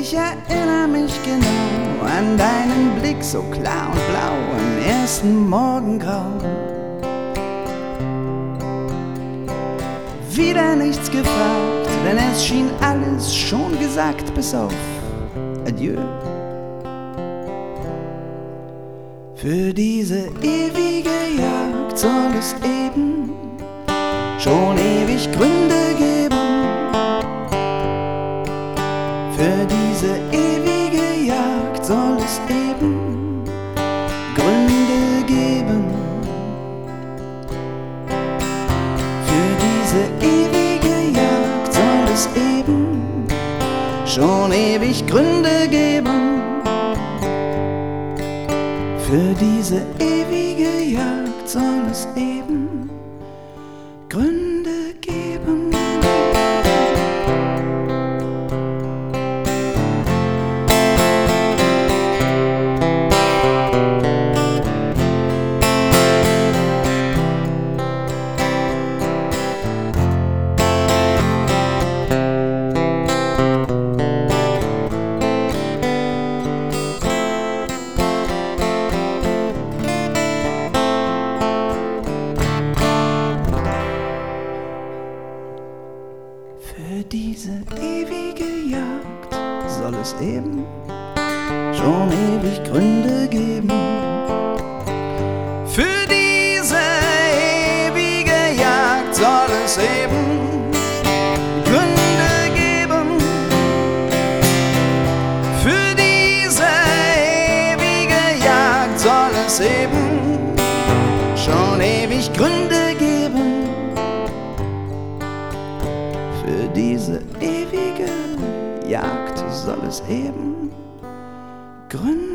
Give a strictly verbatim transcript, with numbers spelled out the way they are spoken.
Ich erinnere mich genau an deinen Blick, so klar und blau im ersten Morgengrau. Wieder nichts gefragt, denn es schien alles schon gesagt, bis auf Adieu. Für diese ewige Jagd soll es eben schon ewig Gründe geben. Für diese ewige Jagd soll es eben Gründe geben. Für diese ewige Jagd soll es eben schon ewig Gründe geben. Für diese ewige Jagd soll es eben Gründe geben. Für diese ewige Jagd soll es eben schon ewig Gründe geben. Für diese ewige Jagd soll es eben Gründe geben. Für diese ewige Jagd soll es eben schon ewig Gründe geben. Für diese ewige Jagd soll es eben Gründe